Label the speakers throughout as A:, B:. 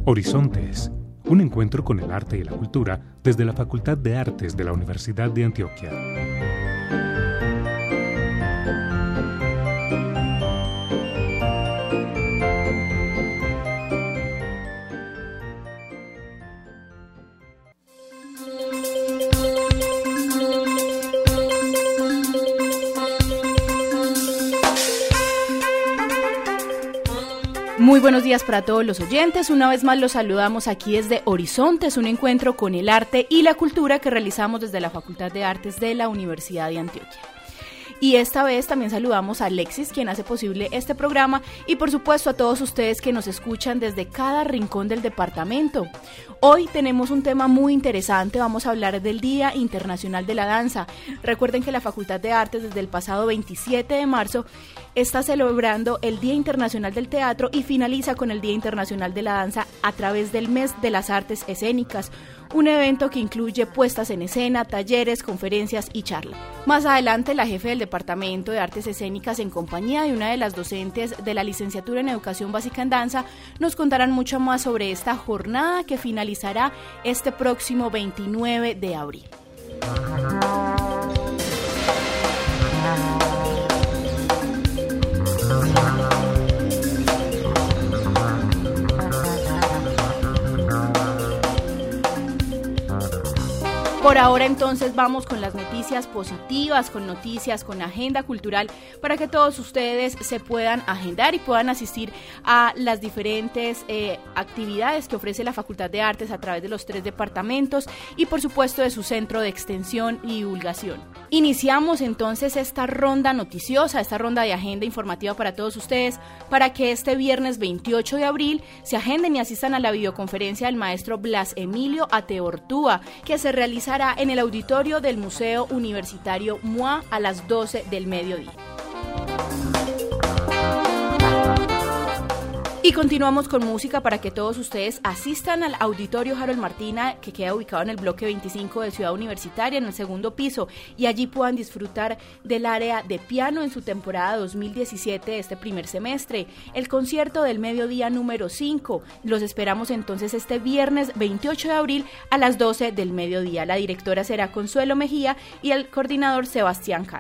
A: Horizontes, un encuentro con el arte y la cultura desde la Facultad de Artes de la Universidad de Antioquia.
B: Muy buenos días para todos los oyentes. Una vez más los saludamos aquí desde Horizontes, un encuentro con el arte y la cultura que realizamos desde la Facultad de Artes de la Universidad de Antioquia. Y esta vez también saludamos a Alexis, quien hace posible este programa, y por supuesto a todos ustedes que nos escuchan desde cada rincón del departamento. Hoy tenemos un tema muy interesante, vamos a hablar del Día Internacional de la Danza. Recuerden que la Facultad de Artes desde el pasado 27 de marzo está celebrando el Día Internacional del Teatro y finaliza con el Día Internacional de la Danza a través del Mes de las Artes Escénicas, un evento que incluye puestas en escena, talleres, conferencias y charlas. Más adelante, la jefe del Departamento de Artes Escénicas, en compañía de una de las docentes de la Licenciatura en Educación Básica en Danza, nos contarán mucho más sobre esta jornada que finalizará este próximo 29 de abril. Por ahora entonces vamos con las noticias positivas, con noticias, con agenda cultural, para que todos ustedes se puedan agendar y puedan asistir a las diferentes actividades que ofrece la Facultad de Artes a través de los 3 departamentos y por supuesto de su centro de extensión y divulgación. Iniciamos entonces esta ronda noticiosa, esta ronda de agenda informativa para todos ustedes, para que este viernes 28 de abril se agenden y asistan a la videoconferencia del maestro Blas Emilio Ateortúa, que se realizará en el auditorio del Museo Universitario MUA a las 12 del mediodía. Y continuamos con música para que todos ustedes asistan al Auditorio Harold Martina, que queda ubicado en el bloque 25 de Ciudad Universitaria, en el segundo piso, y allí puedan disfrutar del área de piano en su temporada 2017 de este primer semestre, el concierto del mediodía número 5. Los esperamos entonces este viernes 28 de abril a las 12 del mediodía. La directora será Consuelo Mejía y el coordinador Sebastián Can.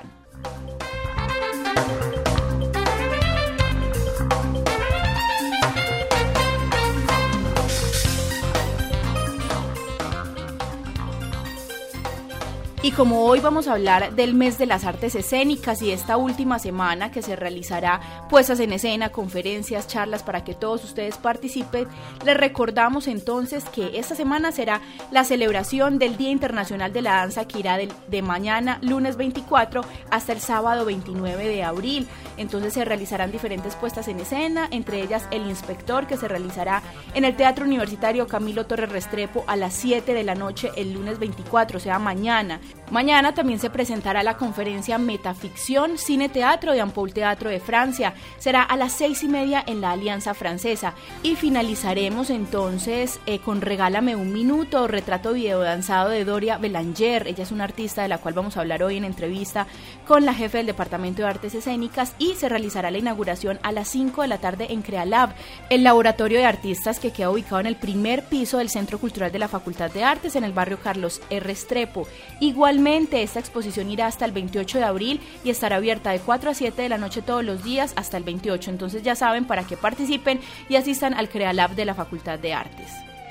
B: Y como hoy vamos a hablar del mes de las artes escénicas y esta última semana que se realizará puestas en escena, conferencias, charlas para que todos ustedes participen, les recordamos entonces que esta semana será la celebración del Día Internacional de la Danza, que irá de mañana lunes 24 hasta el sábado 29 de abril. Entonces se realizarán diferentes puestas en escena, entre ellas El Inspector, que se realizará en el Teatro Universitario Camilo Torres Restrepo a las 7 de la noche el lunes 24, o sea mañana. Mañana también se presentará la conferencia Metaficción, Cine Teatro de Ampol Teatro de Francia. Será a las 6:30 en la Alianza Francesa. Y finalizaremos entonces con Regálame un Minuto, retrato videodanzado de Doria Belanger. Ella es una artista de la cual vamos a hablar hoy en entrevista con la jefe del Departamento de Artes Escénicas, y se realizará la inauguración a las 5 de la tarde en Crealab, el laboratorio de artistas que queda ubicado en el primer piso del Centro Cultural de la Facultad de Artes en el barrio Carlos R. Restrepo. Igualmente, esta exposición irá hasta el 28 de abril y estará abierta de 4 a 7 de la noche todos los días hasta el 28. Entonces ya saben, para que participen y asistan al Crealab de la Facultad de Artes.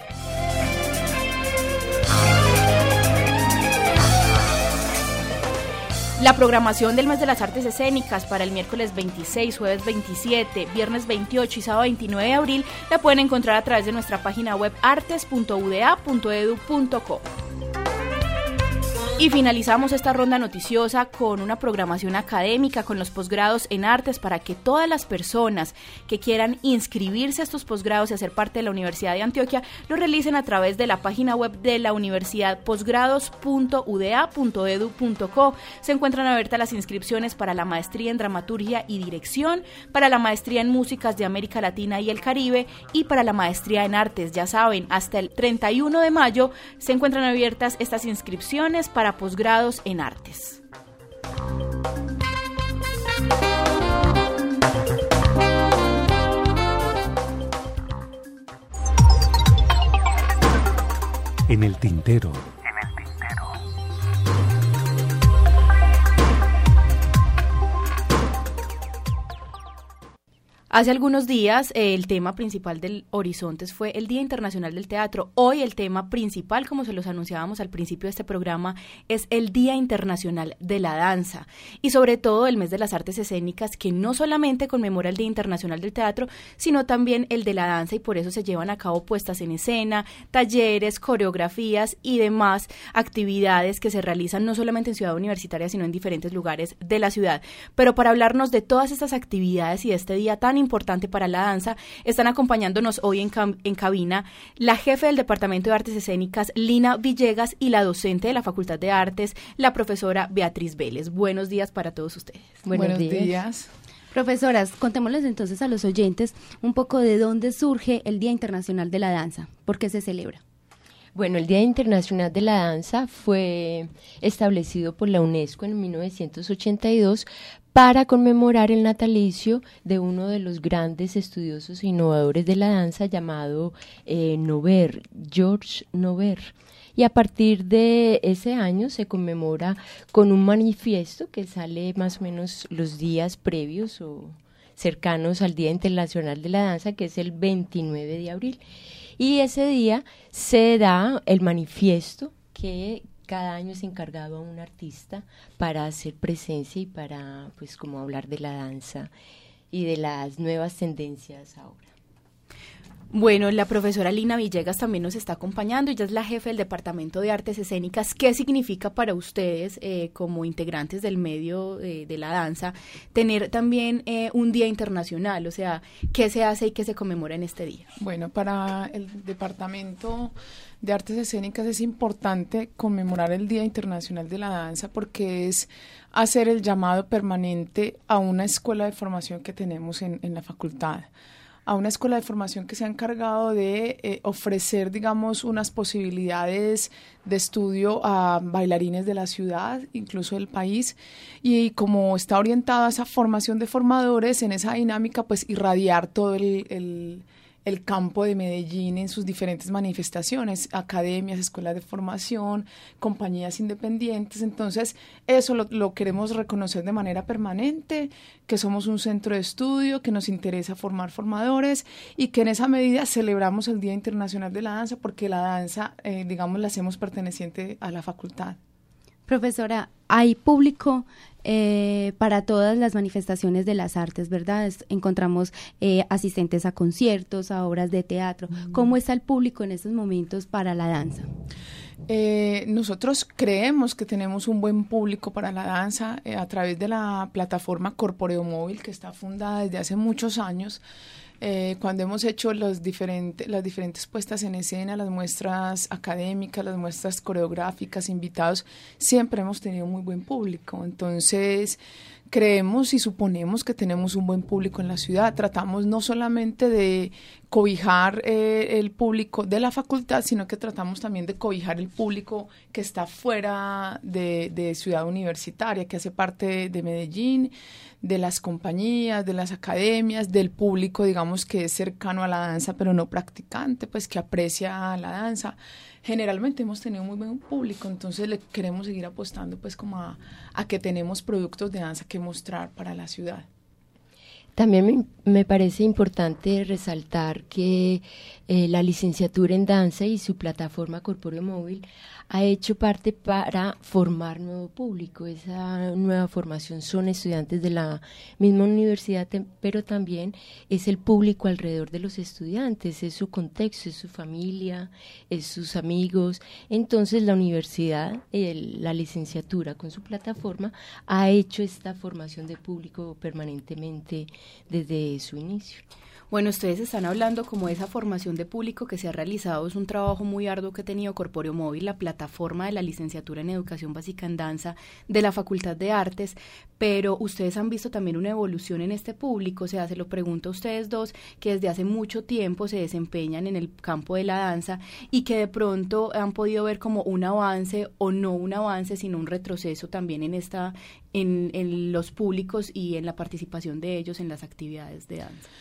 B: La programación del mes de las artes escénicas para el miércoles 26, jueves 27, viernes 28 y sábado 29 de abril la pueden encontrar a través de nuestra página web artes.uda.edu.co. Y finalizamos esta ronda noticiosa con una programación académica con los posgrados en artes para que todas las personas que quieran inscribirse a estos posgrados y hacer parte de la Universidad de Antioquia lo realicen a través de la página web de la universidad, posgrados.uda.edu.co. Se encuentran abiertas las inscripciones para la maestría en dramaturgia y dirección, para la maestría en músicas de América Latina y el Caribe y para la maestría en artes. Ya saben, hasta el 31 de mayo se encuentran abiertas estas inscripciones para posgrados en artes.
A: En el tintero.
B: Hace algunos días el tema principal del Horizontes fue el Día Internacional del Teatro. Hoy el tema principal, como se los anunciábamos al principio de este programa, es el Día Internacional de la Danza y sobre todo el Mes de las Artes Escénicas, que no solamente conmemora el Día Internacional del Teatro, sino también el de la danza, y por eso se llevan a cabo puestas en escena, talleres, coreografías y demás actividades que se realizan no solamente en Ciudad Universitaria, sino en diferentes lugares de la ciudad. Pero para hablarnos de todas estas actividades y de este día tan importante para la danza, están acompañándonos hoy en cabina la jefe del Departamento de Artes Escénicas, Lina Villegas, y la docente de la Facultad de Artes, la profesora Beatriz Vélez. Buenos días para todos ustedes.
C: Buenos días.
D: Profesoras, contémosles entonces a los oyentes un poco de dónde surge el Día Internacional de la Danza, ¿por qué se celebra?
C: Bueno, el Día Internacional de la Danza fue establecido por la UNESCO en 1982 para conmemorar el natalicio de uno de los grandes estudiosos e innovadores de la danza llamado Noverre, Georges Noverre. Y a partir de ese año se conmemora con un manifiesto que sale más o menos los días previos o cercanos al Día Internacional de la Danza, que es el 29 de abril. Y ese día se da el manifiesto que cada año es encargado a un artista para hacer presencia y para, pues, como hablar de la danza y de las nuevas tendencias ahora.
B: Bueno, la profesora Lina Villegas también nos está acompañando. Ella es la jefe del Departamento de Artes Escénicas. ¿Qué significa para ustedes, como integrantes del medio de la danza, tener también un día internacional? O sea, ¿qué se hace y qué se conmemora en este día?
E: Bueno, para el Departamento de Artes Escénicas es importante conmemorar el Día Internacional de la Danza porque es hacer el llamado permanente a una escuela de formación que tenemos en la facultad, a una escuela de formación que se ha encargado de ofrecer, digamos, unas posibilidades de estudio a bailarines de la ciudad, incluso del país, y como está orientada a esa formación de formadores, en esa dinámica, pues irradiar todo el campo de Medellín en sus diferentes manifestaciones, academias, escuelas de formación, compañías independientes. Entonces, eso lo queremos reconocer de manera permanente, que somos un centro de estudio, que nos interesa formar formadores y que en esa medida celebramos el Día Internacional de la Danza porque la danza, digamos, la hacemos perteneciente a la facultad.
D: Profesora, hay público para todas las manifestaciones de las artes, ¿verdad? Encontramos asistentes a conciertos, a obras de teatro. ¿Cómo está el público en estos momentos para la danza?
E: Nosotros creemos que tenemos un buen público para la danza a través de la plataforma Corporeo Móvil, que está fundada desde hace muchos años. Cuando hemos hecho las diferentes puestas en escena, las muestras académicas, las muestras coreográficas, invitados, siempre hemos tenido muy buen público. Entonces, creemos y suponemos que tenemos un buen público en la ciudad. Tratamos no solamente de cobijar el público de la facultad, sino que tratamos también de cobijar el público que está fuera de Ciudad Universitaria, que hace parte de Medellín, de las compañías, de las academias, del público, digamos, que es cercano a la danza, pero no practicante, pues que aprecia la danza. Generalmente hemos tenido muy buen público, entonces le queremos seguir apostando pues como a que tenemos productos de danza que mostrar para la ciudad.
C: También me parece importante resaltar que la licenciatura en danza y su plataforma Corporeo Móvil ha hecho parte para formar nuevo público. Esa nueva formación son estudiantes de la misma universidad, pero también es el público alrededor de los estudiantes, es su contexto, es su familia, es sus amigos. Entonces la universidad, la licenciatura con su plataforma, ha hecho esta formación de público permanentemente desde su inicio.
B: Bueno, ustedes están hablando como de esa formación de público que se ha realizado, es un trabajo muy arduo que ha tenido Corporeo Móvil, la plataforma de la licenciatura en Educación Básica en Danza de la Facultad de Artes, pero ustedes han visto también una evolución en este público, o sea, se lo pregunto a ustedes dos, que desde hace mucho tiempo se desempeñan en el campo de la danza y que de pronto han podido ver como un avance o no un avance, sino un retroceso también en los públicos y en la participación de ellos en las actividades de danza.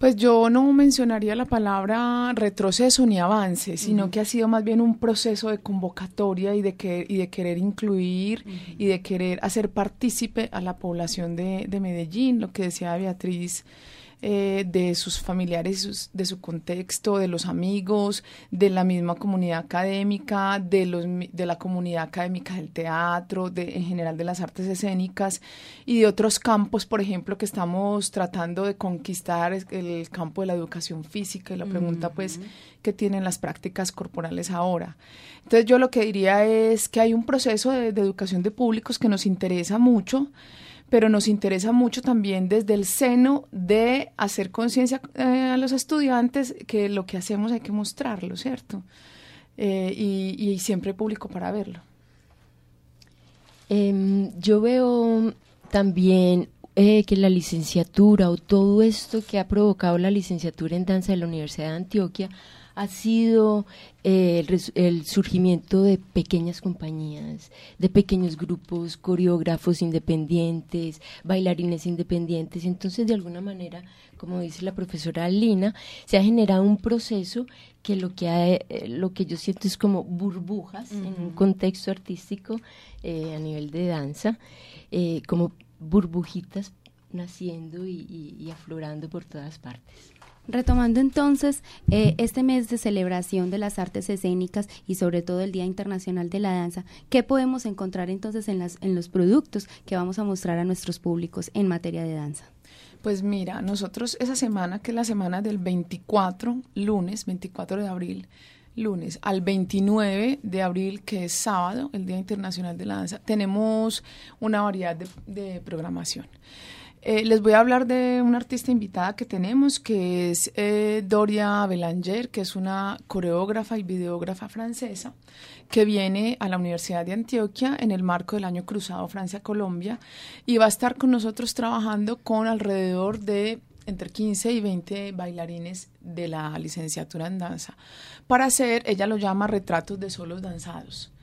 E: Pues yo no mencionaría la palabra retroceso ni avance, sino que ha sido más bien un proceso de convocatoria y de querer incluir y de querer hacer partícipe a la población de Medellín, lo que decía Beatriz, de sus familiares, de su contexto, de los amigos, de la misma comunidad académica, de la comunidad académica del teatro, en general de las artes escénicas y de otros campos, por ejemplo, que estamos tratando de conquistar, el campo de la educación física y la pregunta, pues, ¿qué tienen las prácticas corporales ahora? Entonces, yo lo que diría es que hay un proceso de educación de públicos que nos interesa mucho, pero nos interesa mucho también desde el seno de hacer conciencia a los estudiantes que lo que hacemos hay que mostrarlo, ¿cierto? Y siempre hay público para verlo.
C: Yo veo también que la licenciatura o todo esto que ha provocado la licenciatura en danza de la Universidad de Antioquia ha sido el surgimiento de pequeñas compañías, de pequeños grupos, coreógrafos independientes, bailarines independientes. Entonces, de alguna manera, como dice la profesora Lina, se ha generado un proceso que lo que yo siento es como burbujas en un contexto artístico a nivel de danza, como burbujitas naciendo y aflorando por todas partes.
D: Retomando entonces este mes de celebración de las artes escénicas y sobre todo el Día Internacional de la Danza, ¿qué podemos encontrar entonces en los productos que vamos a mostrar a nuestros públicos en materia de danza?
E: Pues mira, nosotros esa semana, que es la semana del 24, lunes, 24 de abril, lunes, al 29 de abril, que es sábado, el Día Internacional de la Danza, tenemos una variedad de programación. Les voy a hablar de una artista invitada que tenemos, que es Doria Belanger, que es una coreógrafa y videógrafa francesa, que viene a la Universidad de Antioquia en el marco del Año Cruzado Francia-Colombia y va a estar con nosotros trabajando con alrededor de entre 15 y 20 bailarines de la licenciatura en danza para hacer, ella lo llama retratos de solos danzados.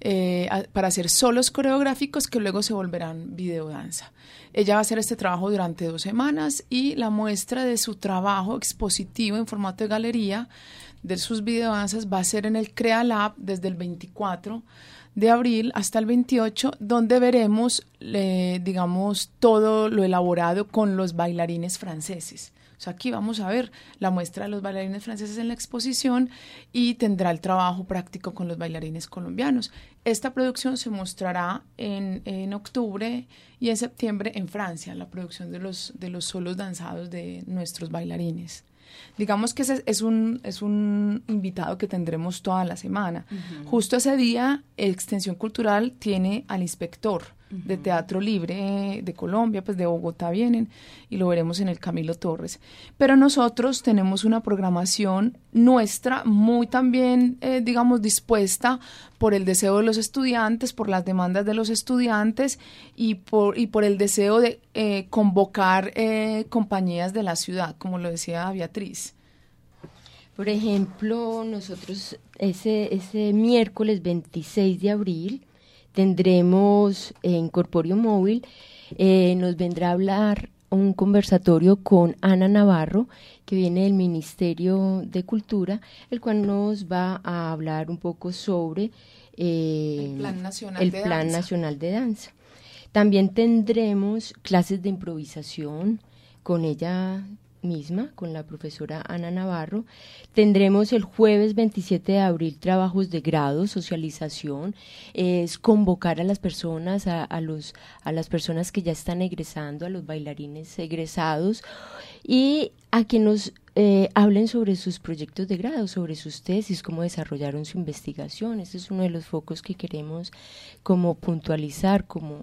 E: Para hacer solos coreográficos que luego se volverán videodanza. Ella va a hacer este trabajo durante 2 semanas y la muestra de su trabajo expositivo en formato de galería de sus videodanzas va a ser en el Crea Lab desde el 24 de abril hasta el 28, donde veremos, digamos, todo lo elaborado con los bailarines franceses. O sea, aquí vamos a ver la muestra de los bailarines franceses en la exposición y tendrá el trabajo práctico con los bailarines colombianos. Esta producción se mostrará en octubre y en septiembre en Francia, la producción de los solos danzados de nuestros bailarines. Digamos que ese es un invitado que tendremos toda la semana. Justo ese día, Extensión Cultural tiene al inspector de Teatro Libre de Colombia, pues de Bogotá vienen, y lo veremos en el Camilo Torres. Pero nosotros tenemos una programación nuestra muy también, digamos, dispuesta por el deseo de los estudiantes, por las demandas de los estudiantes y por el deseo de convocar compañías de la ciudad, como lo decía Beatriz.
C: Por ejemplo, nosotros ese miércoles 26 de abril tendremos en Corpóreo Móvil, nos vendrá a hablar un conversatorio con Ana Navarro, que viene del Ministerio de Cultura, el cual nos va a hablar un poco sobre el Plan Nacional de Danza. También tendremos clases de improvisación con ella misma, con la profesora Ana Navarro. Tendremos el jueves 27 de abril trabajos de grado, socialización, es convocar a las personas, a las personas que ya están egresando, a los bailarines egresados, y a que nos hablen sobre sus proyectos de grado, sobre sus tesis, cómo desarrollaron su investigación. Este es uno de los focos que queremos como puntualizar, como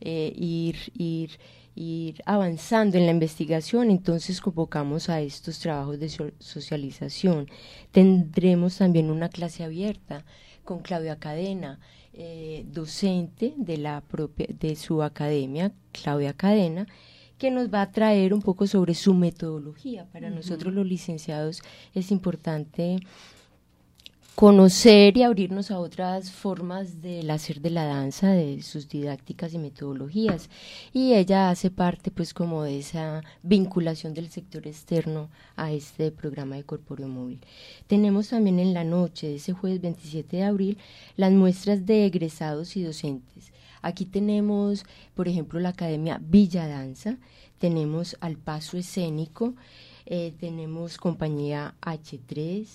C: ir avanzando en la investigación. Entonces convocamos a estos trabajos de socialización. Tendremos también una clase abierta con Claudia Cadena, docente de su academia, Claudia Cadena, que nos va a traer un poco sobre su metodología. Para nosotros los licenciados es importante conocer y abrirnos a otras formas del hacer de la danza, de sus didácticas y metodologías, y ella hace parte pues como de esa vinculación del sector externo a este programa de Corpóreo Móvil. Tenemos también en la noche de ese jueves 27 de abril las muestras de egresados y docentes. Aquí tenemos, por ejemplo, la Academia Villa Danza, tenemos Al Paso Escénico, tenemos Compañía H3,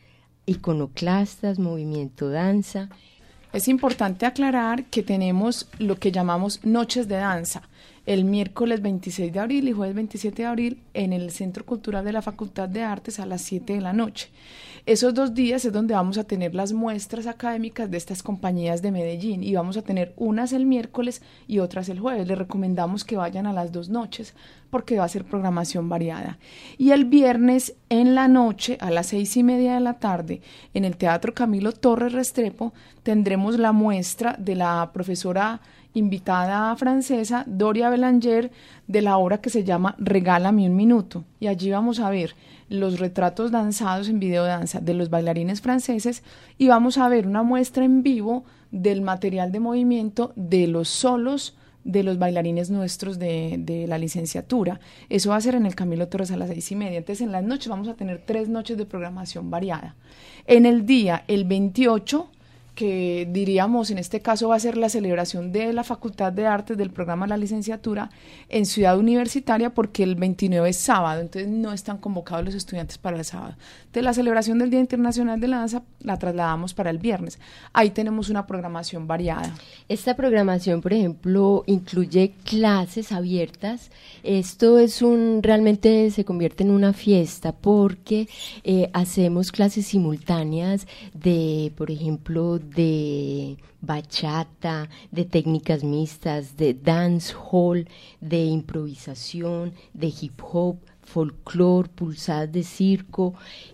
C: Iconoclastas, Movimiento Danza.
E: Es importante aclarar que tenemos lo que llamamos noches de danza, el miércoles 26 de abril y jueves 27 de abril en el Centro Cultural de la Facultad de Artes a las 7 de la noche. Esos 2 días es donde vamos a tener las muestras académicas de estas compañías de Medellín y vamos a tener unas el miércoles y otras el jueves. Les recomendamos que vayan a las 2 noches porque va a ser programación variada. Y el viernes en la noche a las 6:30 de la tarde en el Teatro Camilo Torres Restrepo tendremos la muestra de la profesora invitada francesa Doria Belanger de la obra que se llama Regálame un minuto, y allí vamos a ver los retratos danzados en videodanza de los bailarines franceses y vamos a ver una muestra en vivo del material de movimiento de los solos de los bailarines nuestros de la licenciatura. Eso va a ser en el Camilo Torres a las 6:30. Entonces en las noches vamos a tener 3 noches de programación variada. En el día, el 28, que diríamos en este caso va a ser la celebración de la Facultad de Artes del programa de la licenciatura en Ciudad Universitaria, porque el 29 es sábado, entonces no están convocados los estudiantes para el sábado. Entonces la celebración del Día Internacional de la Danza la trasladamos para el viernes. Ahí tenemos una programación variada.
C: Esta programación, por ejemplo, incluye clases abiertas. Esto es realmente se convierte en una fiesta porque hacemos clases simultáneas de, por ejemplo, de bachata, de técnicas mixtas, de dancehall, de improvisación, de hip hop, folclore, pulsadas de circo,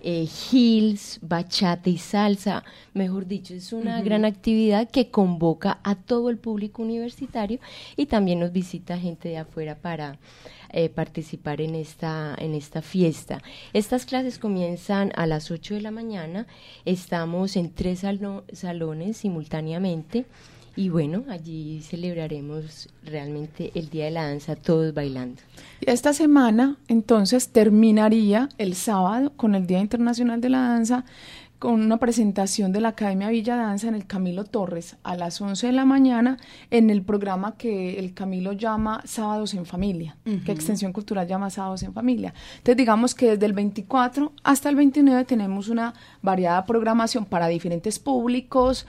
C: heels, bachata y salsa. Mejor dicho, es una gran actividad que convoca a todo el público universitario y también nos visita gente de afuera para participar en esta fiesta. Estas clases comienzan a las 8 de la mañana, estamos en 3 salones simultáneamente y bueno, allí celebraremos realmente el Día de la Danza, todos bailando.
E: Esta semana entonces terminaría el sábado con el Día Internacional de la Danza, con una presentación de la Academia Villa Danza en el Camilo Torres a las 11 de la mañana en el programa que el Camilo llama Sábados en Familia, que Extensión Cultural llama Sábados en Familia. Entonces digamos que desde el 24 hasta el 29 tenemos una variada programación para diferentes públicos,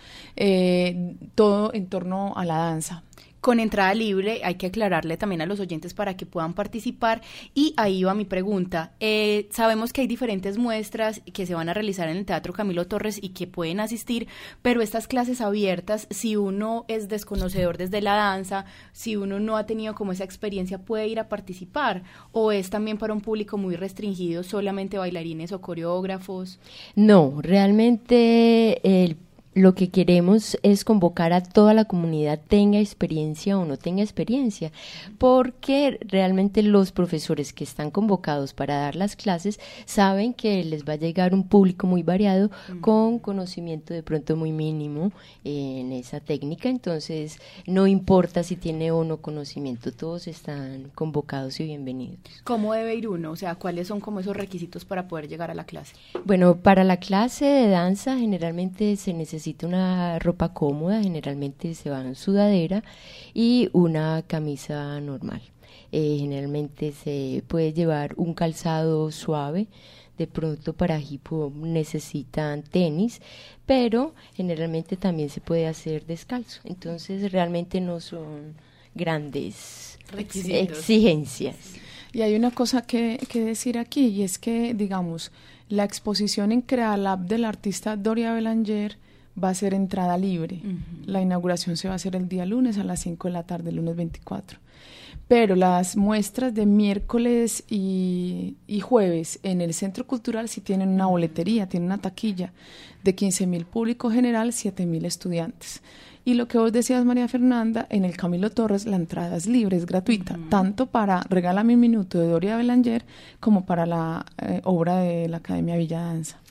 E: todo en torno a la danza.
B: Con entrada libre, hay que aclararle también a los oyentes para que puedan participar, y ahí va mi pregunta. Sabemos que hay diferentes muestras que se van a realizar en el Teatro Camilo Torres y que pueden asistir, pero estas clases abiertas, si uno es desconocedor desde la danza, si uno no ha tenido como esa experiencia, ¿puede ir a participar? ¿O es también para un público muy restringido, solamente bailarines o coreógrafos?
C: No, realmente lo que queremos es convocar a toda la comunidad, tenga experiencia o no tenga experiencia, porque realmente los profesores que están convocados para dar las clases saben que les va a llegar un público muy variado con conocimiento de pronto muy mínimo en esa técnica, entonces no importa si tiene o no conocimiento, todos están convocados y bienvenidos.
B: ¿Cómo debe ir uno? O sea, ¿cuáles son como esos requisitos para poder llegar a la clase?
C: Bueno, para la clase de danza generalmente se necesita una ropa cómoda, generalmente se va en sudadera y una camisa normal. Generalmente se puede llevar un calzado suave, de pronto para hip hop necesitan tenis, pero generalmente también se puede hacer descalzo, entonces realmente no son grandes exigencias.
E: Y hay una cosa que decir aquí, y es que, digamos, la exposición en CreaLab del artista Doria Belanger va a ser entrada libre. La inauguración se va a hacer el día lunes a las 5 de la tarde, lunes 24. Pero las muestras de miércoles y jueves en el Centro Cultural sí tienen una boletería, tienen una taquilla de 15.000 público general, 7.000 estudiantes. Y lo que vos decías, María Fernanda, en el Camilo Torres la entrada es libre, es gratuita, tanto para Regálame un minuto de Doria Belanger como para la obra de la Academia Villa Danza.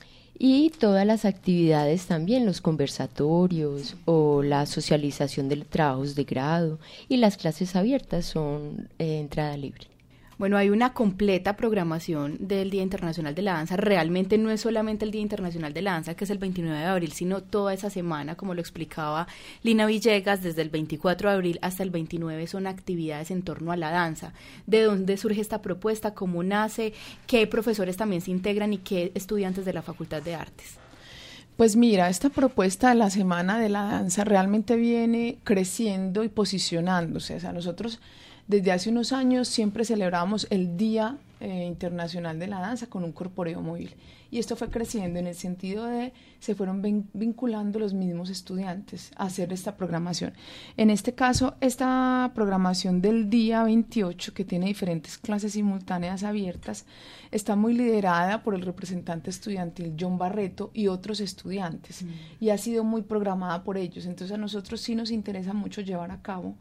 C: y todas las actividades también, los conversatorios o la socialización de trabajos de grado y las clases abiertas son entrada libre.
B: Bueno, hay una completa programación del Día Internacional de la Danza. Realmente no es solamente el Día Internacional de la Danza, que es el 29 de abril, sino toda esa semana, como lo explicaba Lina Villegas, desde el 24 de abril hasta el 29 son actividades en torno a la danza. ¿De dónde surge esta propuesta? ¿Cómo nace? ¿Qué profesores también se integran y qué estudiantes de la Facultad de Artes?
E: Pues mira, esta propuesta de la Semana de la Danza realmente viene creciendo y posicionándose. O sea, nosotros desde hace unos años siempre celebramos el Día Internacional de la Danza con un corporeo móvil. Y esto fue creciendo en el sentido de se fueron vinculando los mismos estudiantes a hacer esta programación. En este caso, esta programación del día 28, que tiene diferentes clases simultáneas abiertas, está muy liderada por el representante estudiantil John Barreto y otros estudiantes. Y ha sido muy programada por ellos. Entonces a nosotros sí nos interesa mucho llevar a cabo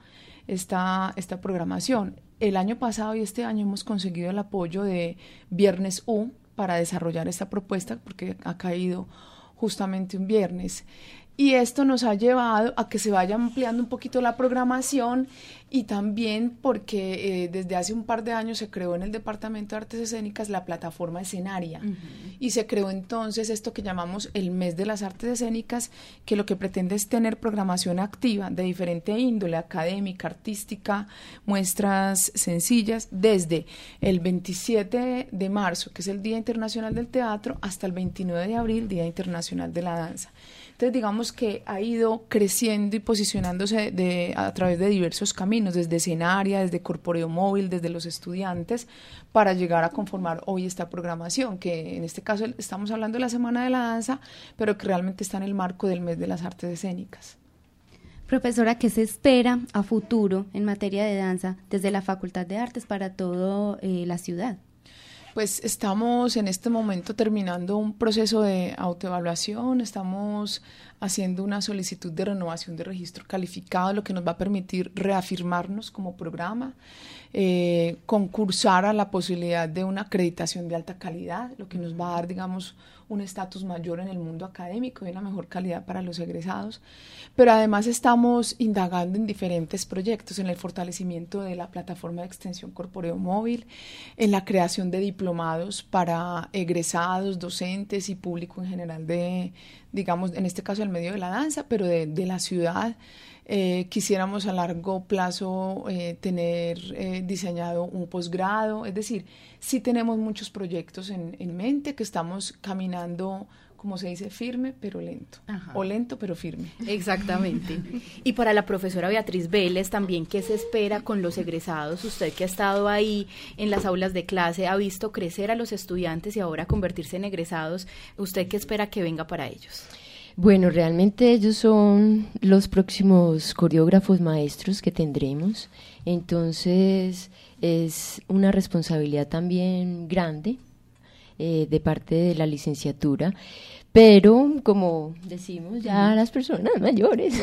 E: esta programación. El año pasado y este año hemos conseguido el apoyo de Viernes U para desarrollar esta propuesta porque ha caído justamente un viernes. Y esto nos ha llevado a que se vaya ampliando un poquito la programación y también porque desde hace un par de años se creó en el Departamento de Artes Escénicas la plataforma escenaria y se creó entonces esto que llamamos el Mes de las Artes Escénicas, que lo que pretende es tener programación activa de diferente índole, académica, artística, muestras sencillas, desde el 27 de marzo, que es el Día Internacional del Teatro, hasta el 29 de abril, Día Internacional de la Danza. Entonces, digamos que ha ido creciendo y posicionándose a través de diversos caminos, desde escenaria, desde corporeo móvil, desde los estudiantes, para llegar a conformar hoy esta programación, que en este caso estamos hablando de la Semana de la Danza, pero que realmente está en el marco del Mes de las Artes Escénicas.
D: Profesora, ¿qué se espera a futuro en materia de danza desde la Facultad de Artes para toda la ciudad?
E: Pues estamos en este momento terminando un proceso de autoevaluación, estamos haciendo una solicitud de renovación de registro calificado, lo que nos va a permitir reafirmarnos como programa, concursar a la posibilidad de una acreditación de alta calidad, lo que nos va a dar, digamos, un estatus mayor en el mundo académico y una mejor calidad para los egresados, pero además estamos indagando en diferentes proyectos, en el fortalecimiento de la plataforma de extensión corporeo móvil, en la creación de diplomados para egresados, docentes y público en general de, digamos, en este caso el medio de la danza, pero de la ciudad. Quisiéramos a largo plazo tener diseñado un posgrado, es decir, sí tenemos muchos proyectos en mente que estamos caminando, como se dice, firme pero lento, o lento pero firme.
B: Exactamente. Y para la profesora Beatriz Vélez también, ¿qué se espera con los egresados? Usted que ha estado ahí en las aulas de clase, ha visto crecer a los estudiantes y ahora convertirse en egresados, ¿usted qué espera que venga para ellos?
C: Bueno, realmente ellos son los próximos coreógrafos maestros que tendremos, entonces es una responsabilidad también grande de parte de la licenciatura, pero como decimos ya las personas mayores,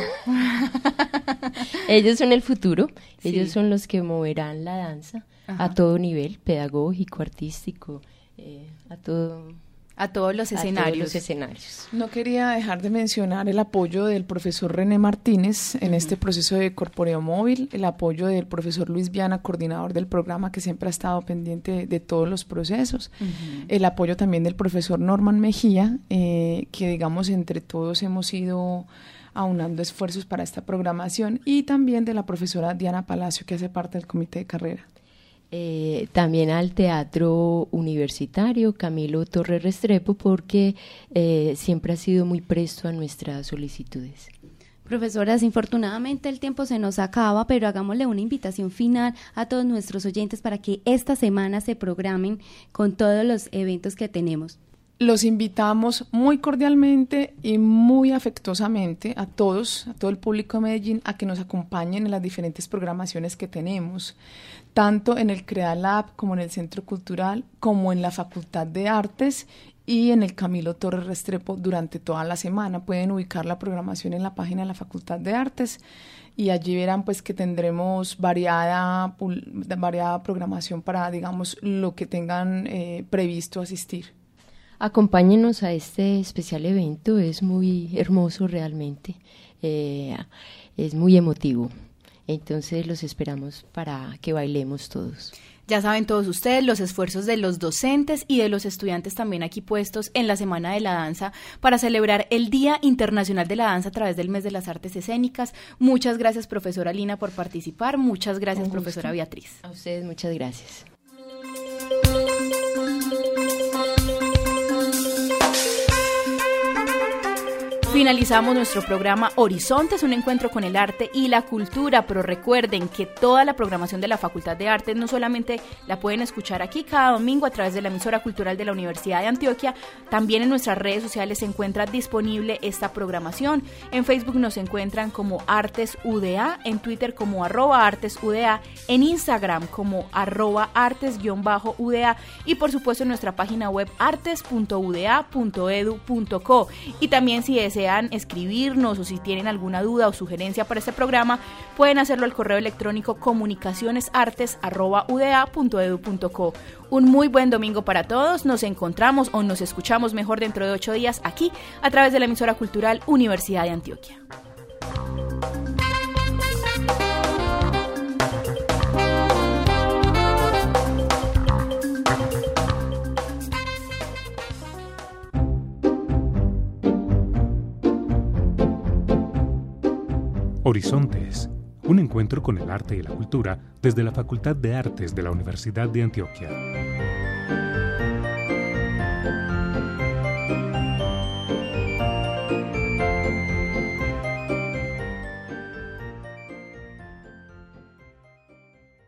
C: ellos son el futuro, ellos son los que moverán la danza a todo nivel, pedagógico, artístico, a todos los escenarios.
E: No quería dejar de mencionar el apoyo del profesor René Martínez en este proceso de corporeo móvil, el apoyo del profesor Luis Viana, coordinador del programa, que siempre ha estado pendiente de todos los procesos, el apoyo también del profesor Norman Mejía, que digamos entre todos hemos ido aunando esfuerzos para esta programación, y también de la profesora Diana Palacio, que hace parte del comité de carrera.
C: También al Teatro Universitario Camilo Torres Restrepo, porque siempre ha sido muy presto a nuestras solicitudes.
D: Profesoras, infortunadamente el tiempo se nos acaba, pero hagámosle una invitación final a todos nuestros oyentes para que esta semana se programen con todos los eventos que tenemos.
E: Los invitamos muy cordialmente y muy afectuosamente a todos, a todo el público de Medellín, a que nos acompañen en las diferentes programaciones que tenemos, tanto en el CreaLab como en el Centro Cultural, como en la Facultad de Artes y en el Camilo Torres Restrepo durante toda la semana. Pueden ubicar la programación en la página de la Facultad de Artes y allí verán pues que tendremos variada programación para, digamos, lo que tengan previsto asistir.
C: Acompáñenos a este especial evento, es muy hermoso realmente, es muy emotivo. Entonces los esperamos para que bailemos todos.
B: Ya saben todos ustedes los esfuerzos de los docentes y de los estudiantes también aquí puestos en la Semana de la Danza para celebrar el Día Internacional de la Danza a través del Mes de las Artes Escénicas. Muchas gracias, profesora Lina, por participar. Muchas gracias, profesora Beatriz.
C: A ustedes muchas gracias.
B: Finalizamos nuestro programa Horizontes, un encuentro con el arte y la cultura, pero recuerden que toda la programación de la Facultad de Artes no solamente la pueden escuchar aquí cada domingo a través de la emisora cultural de la Universidad de Antioquia, también en nuestras redes sociales se encuentra disponible esta programación. En Facebook nos encuentran como ArtesUDA, en Twitter como @ArtesUDA, en Instagram como @artes_UDA y por supuesto en nuestra página web artes.uda.edu.co. Y también si desean escribirnos o si tienen alguna duda o sugerencia para este programa, pueden hacerlo al correo electrónico comunicacionesartes@uda.edu.co. Un muy buen domingo para todos. Nos encontramos o nos escuchamos mejor dentro de 8 días aquí a través de la emisora cultural Universidad de Antioquia.
A: Horizontes, un encuentro con el arte y la cultura desde la Facultad de Artes de la Universidad de Antioquia.